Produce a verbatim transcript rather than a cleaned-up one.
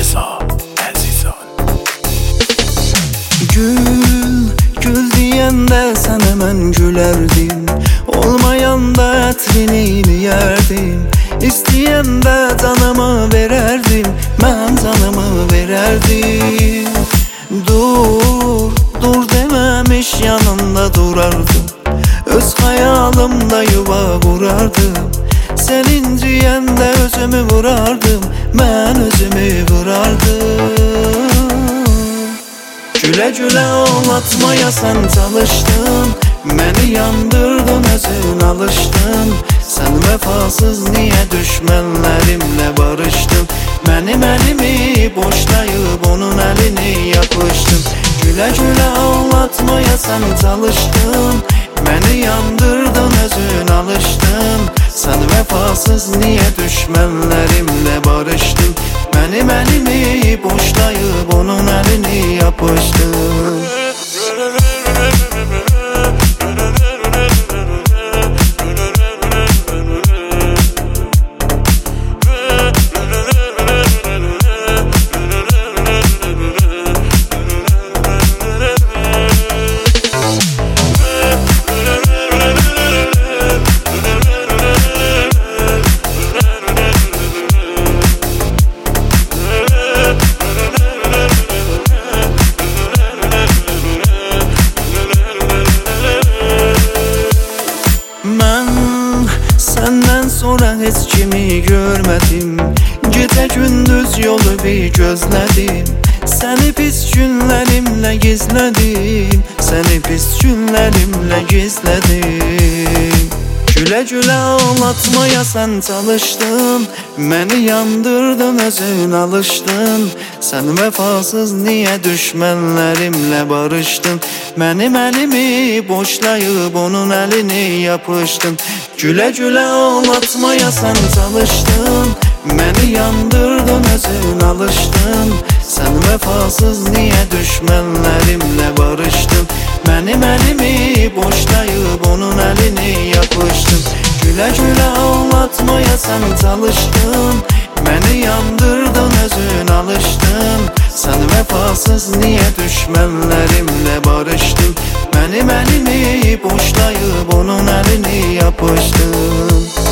Reza Əzizov. Gül, gül deyəndə sənə mən gülərdim, olmayanda ətrini yeyərdim. İstəyəndə canımı verərdim, mən canımı verərdim. Dur, dur deməmiş yanında durardım, öz xəyalımda yuva qurardım. Sən inciyəndə özümü vurardım, mən özümü vurardım. Gülə-gülə ağlatmaya sən çalışdın, məni yandırdın, özün alışdın. Sən vəfasız niyə düşmənlərimlə barışdın? Mənim əlimi boşlayıb onun əlini yapışdın. Gülə-gülə ağlatmaya sən çalışdın, məni yandırdın, özün alışdın. Sən vəfasız niyə düşmənlərimlə barışdın? Mənim əlimi boşlayıb onun əlini yapışdın. Səndən sonra heç kimi görmədim, gecə gündüz yolu bir gözlədim. Səni pis günlərimlə gizlədim, səni pis günlərimlə gizlədim. Gülə-gülə ağlatmaya sən çalışdın, məni yandırdın, özün alışdın. Sən vəfasız niyə düşmənlərimlə barışdın? Mənim əlimi boşlayıb onun əlini yapışdın. Gülə-gülə ağlatmaya sən çalışdın, məni yandırdın, özün alışdın. Sən vəfasız niyə düşmənlərimlə barışdın? Mənim əlimi boşlayıb onun əlini yapışdın. Gülə-gülə ağlatmaya sən çalışdın, məni yandırdın, özün alışdın. Sən vəfasız niyə düşmənlərimlə barışdın? Mənim əlimi boşlayıb onun əlini yapışdın.